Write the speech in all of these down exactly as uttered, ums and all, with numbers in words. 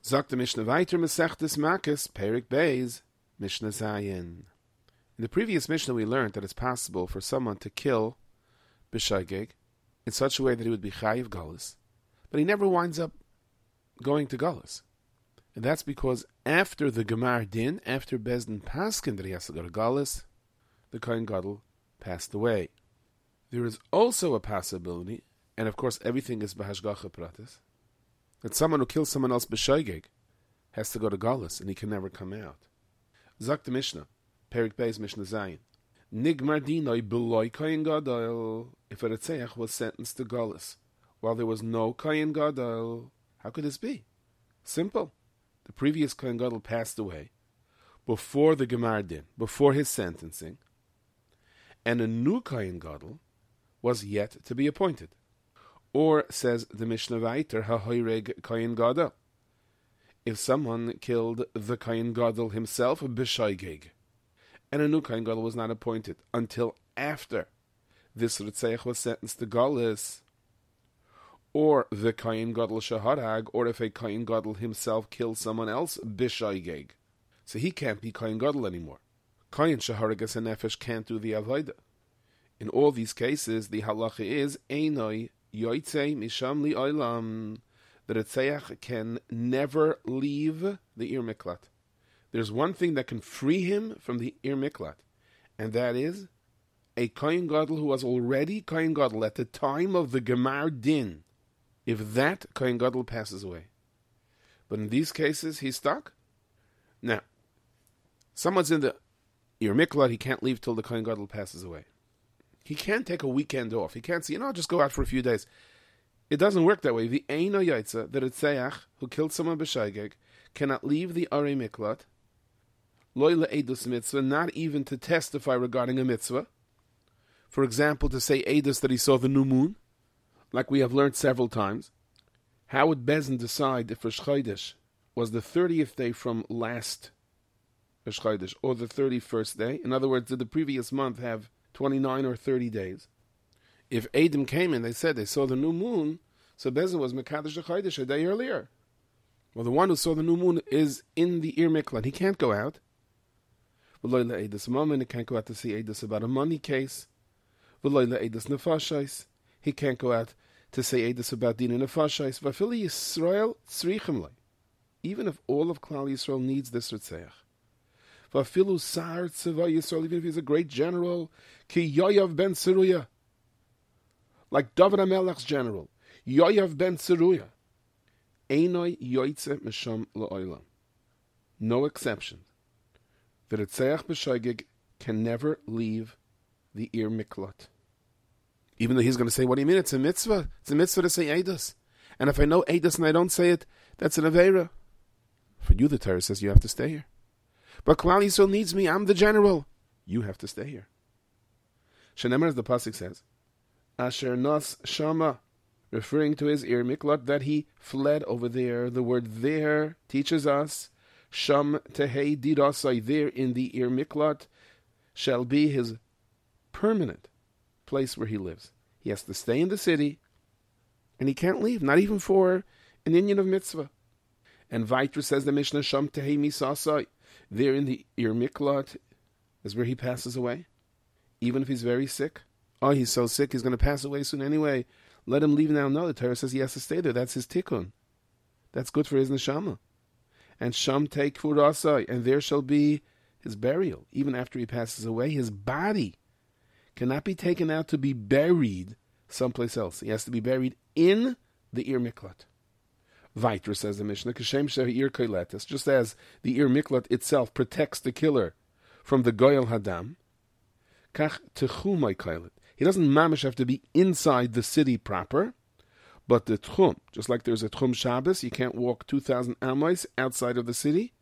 Sagt the Mishnah weiter, Masechtes Makos, Perik Beis, Mishnah Zayin. In the previous Mishnah we learned that it's possible for someone to kill B'Shaygeg in such a way that he would be Chayiv Galus, but he never winds up going to Galus. And that's because after the Gemar Din, after Bezdin Paskin that he has to go to Galus, the Kohen Gadol passed away. There is also a possibility, and of course everything is B'Hashgacha Pratis, that someone who kills someone else B'Shaygeg has to go to Galus and he can never come out. Zak the Mishnah, Perik Beis Mishnah Zayin. Nigmar dinoi b'loi Kohen Gadol. If a Retzeach was sentenced to Galus while there was no Kohen Gadol, how could this be? Simple. The previous Kohen Gadol passed away before the Gemar Din, before his sentencing, and a new Kohen Gadol was yet to be appointed. Or, says the Mishnah Vayter, Hahoireg Kohen Gadol. If someone killed the Kohen Gadol himself, B'Shaygeg, and a new Kohen Gadol was not appointed until after this Ritzeich was sentenced to Galus, or the Kohen Gadol Shaharag, or if a Kohen Gadol himself killed someone else, B'Shaygeg. So he can't be Kohen Gadol anymore. Kohen Shaharag as a Nefesh can't do the Avodah. In all these cases, the halacha is, Einoi Yoitze Misham Li Olam. The Ritzeach can never leave the Ir Miklat. There's one thing that can free him from the Ir Miklat, and that is a Kohen Gadol who was already Kohen Gadol at the time of the Gemar Din, if that Kohen Gadol passes away. But in these cases, he's stuck. Now, someone's in the Ir Miklat, he can't leave till the Kohen Gadol passes away. He can't take a weekend off. He can't say, you know, I'll just go out for a few days. It doesn't work that way. The Eino Yaitza, the Ritzeach, who killed someone B'Shaygeg, cannot leave the Arei Miklat, Loi le'edus mitzvah, not even to testify regarding a mitzvah. For example, to say edus that he saw the new moon, like we have learned several times. How would Bezdin decide if Rosh Chodesh was the thirtieth day from last Rosh Chodesh, or the thirty-first day? In other words, did the previous month have twenty-nine or thirty days? If Adam came in, they said they saw the new moon, so Bezdin was Mekadosh Chodesh a day earlier. Well, the one who saw the new moon is in the Ir Miklat. He can't go out. V'loi le'edus moment, he can't go out to see edus about a money case. V'loi le'edus nefashais, he can't go out to say edus about din nefashais. V'afili Yisrael tzrichim lei, even if all of Klal Yisrael needs this Ritzeach. V'afilu sar tzeva Yisrael, even if he's a great general, ki Yoav ben Tzeruya, like David HaMelech's general, Yoav ben Tzeruya. Einoi yoitze misham la'olam. No exception. The Ritzeach B'Shaygeg can never leave the Ir Miklat. Even though he's going to say, what do you mean? It's a mitzvah. It's a mitzvah to say Eidos. And if I know Eidos and I don't say it, that's an Aveira. For you, the Torah says you have to stay here. But Klal Yisrael needs me. I'm the general. You have to stay here. Shenemar, as the Pasuk says, Asher Nas Shama, referring to his Ir Miklat, that he fled over there. The word there teaches us Sham Tehei Dirasai, there in the Ir Miklat, shall be his permanent place where he lives. He has to stay in the city, and he can't leave, not even for an Inyan of mitzvah. And Vayter says the Mishnah, Sham Tehei Misasai, there in the Ir Miklat is where he passes away, even if he's very sick. Oh, he's so sick, he's going to pass away soon anyway. Let him leave now. No, the Torah says he has to stay there. That's his tikkun. That's good for his neshama. And Sham Tei Kfurasai, and there shall be his burial. Even after he passes away, his body cannot be taken out to be buried someplace else. He has to be buried in the Ir Miklat. Vayter, says the Mishnah, Kashem She'ir Koiletis, just as the Ir Miklat itself protects the killer from the Goyal Hadam, Kach Techumai Koilet. He doesn't mamish have to be inside the city proper, but the Tchum, just like there's a Tchum Shabbos, you can't walk two thousand amos outside of the city.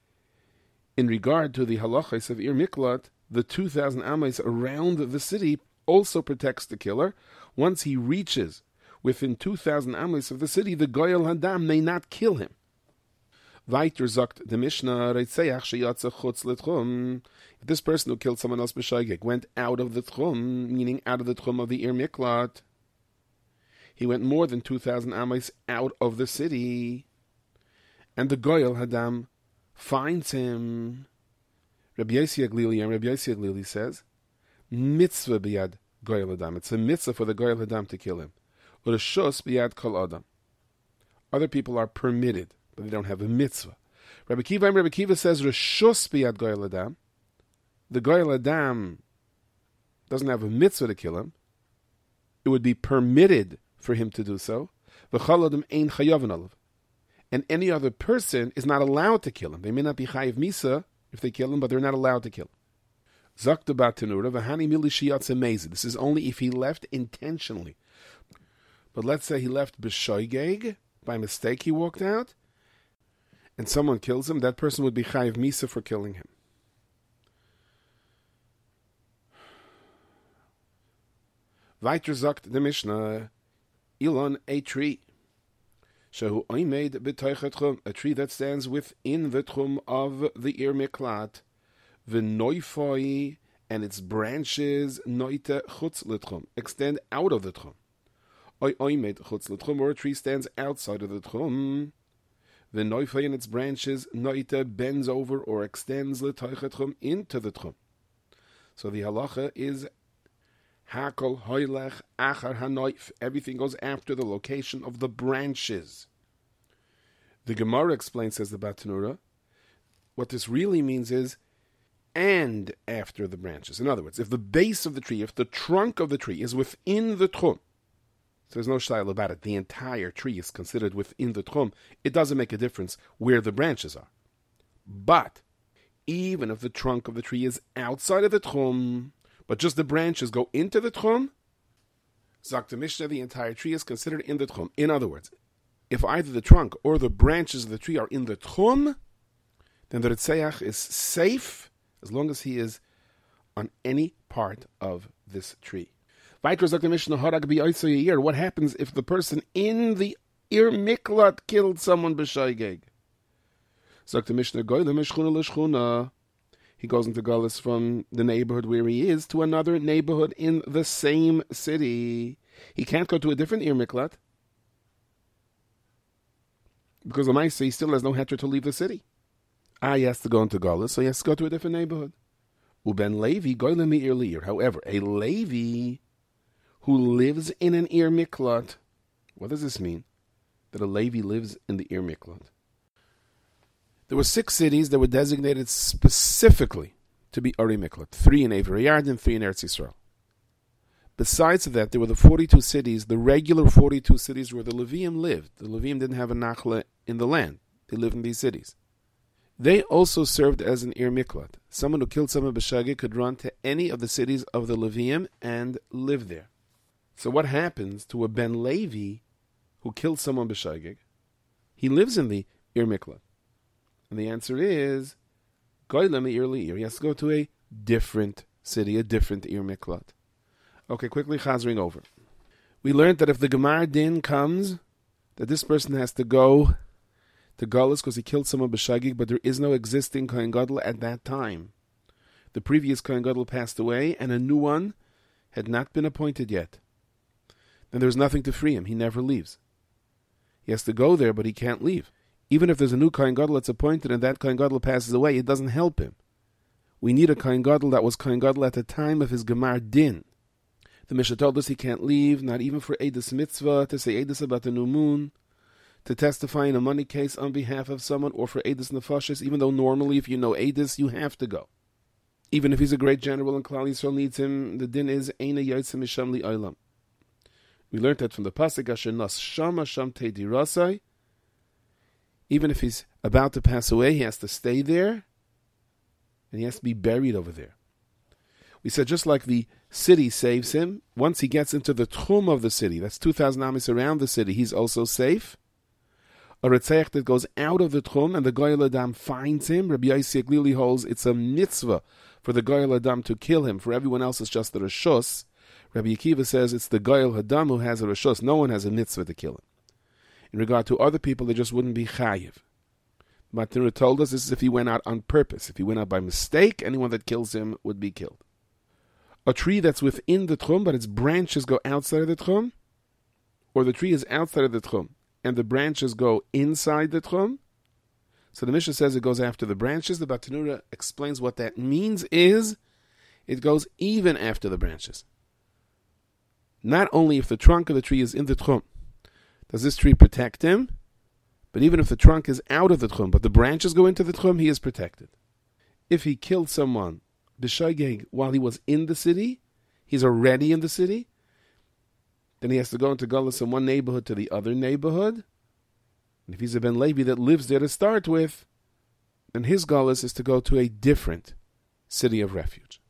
In regard to the halachos of Ir Miklat, the two thousand amos around the city also protects the killer. Once he reaches within two thousand amos of the city, the Goyal Hadam may not kill him. Weiter sagt the Mishnah, Reitzeach sheyatza chutz letchum. If this person who killed someone else b'shaygeg went out of the tchum, meaning out of the tchum of the Ir Miklat, he went more than two thousand amos out of the city, and the Goyal Hadam finds him. Rabbi Yossi Aglili and Rabbi Yossi Aglili says, mitzvah biyad Goyal Hadam. It's a mitzvah for the Goyal Hadam to kill him. Or a shus biyad kol adam. Other people are permitted, but they don't have a mitzvah. Rabbi Kiva and Rabbi Kiva says, reshus biyad Goyal Hadam. The Goyal Hadam doesn't have a mitzvah to kill him. It would be permitted for him to do so. V'chol adam ein chayavin alav. And any other person is not allowed to kill him. They may not be chayiv misa if they kill him, but they're not allowed to kill him. Zakta bat tenura v'hani mili shiyatz amazing. This is only if he left intentionally. But let's say he left b'shoigeg, by mistake he walked out, and someone kills him, that person would be chayiv misa for killing him. Weiter sagt the Mishnah, Ilon, a tree. Shehu oimed b'toichet chum, a tree that stands within the tchum of the Ir Miklat, v'noifoi, and its branches, noite chutz l'tchum, extend out of the tchum. Oi oimed chutz l'tchum, or a tree stands outside of the tchum, v'noifoi, and its branches, noite bends over or extends l'toichet chum into the tchum. So the halacha is Hakol hoylech achar hanoif. Everything goes after the location of the branches. The Gemara explains, says the Batanura, what this really means is, and after the branches. In other words, if the base of the tree, if the trunk of the tree is within the tchum, so there's no style about it, the entire tree is considered within the tchum, it doesn't make a difference where the branches are. But, even if the trunk of the tree is outside of the tchum, but just the branches go into the tchum, Zakta Mishnah, the entire tree is considered in the tchum. In other words, if either the trunk or the branches of the tree are in the tchum, then the Ritzeach is safe as long as he is on any part of this tree. Weiter Zakta Mishnah, Harag b'yoytzo yir. What happens if the person in the Ir Miklat killed someone b'shaygeg? Zakta Mishnah, Goyle mishchuna l'shchuna. He goes into Gullus from the neighborhood where he is to another neighborhood in the same city. He can't go to a different Ir Miklat because Lamaisa, he still has no heter to leave the city. Ah, he has to go into Gullus, so he has to go to a different neighborhood. Uben Levi, goyle mi'ir li'ir. However, a Levi who lives in an Ir Miklat, what does this mean? That a Levi lives in the Ir Miklat. There were six cities that were designated specifically to be Ari Miklat. Three in Avery Yarden, three in Eretz Yisrael. Besides that, there were the forty-two cities, the regular forty-two cities where the Levium lived. The Levium didn't have a Nachla in the land. They lived in these cities. They also served as an Ir Miklat. Someone who killed someone b'shagig could run to any of the cities of the Levium and live there. So what happens to a Ben Levi who killed someone b'shagig? He lives in the Ir Miklat. And the answer is, he has to go to a different city, a different Ir Miklat. Okay, quickly chazering over. We learned that if the Gemar Din comes, that this person has to go to Gullus because he killed someone b'shagig, but there is no existing Kohen Gadol at that time. The previous Kohen Gadol passed away, and a new one had not been appointed yet. Then there's nothing to free him. He never leaves. He has to go there, but he can't leave. Even if there's a new Kohen Gadol that's appointed and that Kohen Gadol passes away, it doesn't help him. We need a Kohen Gadol that was Kohen Gadol at the time of his Gemar Din. The Mishnah told us he can't leave, not even for Eidos Mitzvah, to say Eidos about the new moon, to testify in a money case on behalf of someone, or for Eidos Nefashis, even though normally if you know Eidos, you have to go. Even if he's a great general and Klal Yisrael needs him, the din is Eina Yotzei Misham Li'olam. We learned that from the Pasuk, Asher Nas Shama Sham Teidi Rasai. Even if he's about to pass away, he has to stay there, and he has to be buried over there. We said just like the city saves him, once he gets into the tchum of the city, that's two thousand amis around the city, he's also safe. A Ritzeach that goes out of the tchum and the Goyal Adam finds him, Rabbi Yossi Aglili holds it's a mitzvah for the Goyal Adam to kill him. For everyone else, it's just the Rishus. Rabbi Akiva says it's the Goyal Adam who has a Rishus. No one has a mitzvah to kill him. In regard to other people, they just wouldn't be chayiv. Matanura told us this is if he went out on purpose. If he went out by mistake, anyone that kills him would be killed. A tree that's within the tchum, but its branches go outside of the tchum, or the tree is outside of the tchum, and the branches go inside the tchum, So the Mishnah says it goes after the branches. The Batanura explains what that means is it goes even after the branches. Not only if the trunk of the tree is in the tchum, does this tree protect him, but even if the trunk is out of the tchum, but the branches go into the tchum, he is protected. If he killed someone b'shageg while he was in the city, he's already in the city, then he has to go into Gullus from one neighborhood to the other neighborhood. And if he's a Ben Levi that lives there to start with, then his Gullus is to go to a different city of refuge.